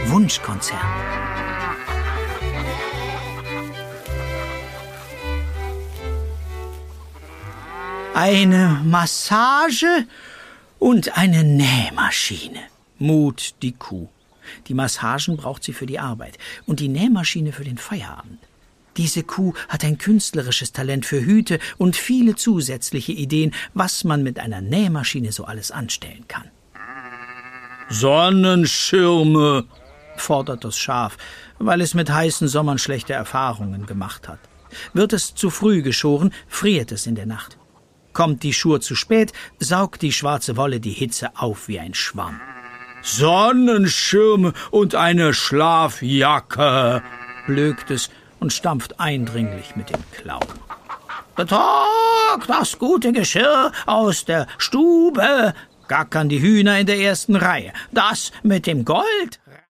Wunschkonzert. Eine Massage und eine Nähmaschine, mut die Kuh. Die Massagen braucht sie für die Arbeit und die Nähmaschine für den Feierabend. Diese Kuh hat ein künstlerisches Talent für Hüte und viele zusätzliche Ideen, was man mit einer Nähmaschine so alles anstellen kann. Sonnenschirme, fordert das Schaf, weil es mit heißen Sommern schlechte Erfahrungen gemacht hat. Wird es zu früh geschoren, friert es in der Nacht. Kommt die Schur zu spät, saugt die schwarze Wolle die Hitze auf wie ein Schwamm. Sonnenschirme und eine Schlafjacke, blökt es und stampft eindringlich mit den Klauen. Betrag das gute Geschirr aus der Stube, gackern die Hühner in der ersten Reihe. Das mit dem Gold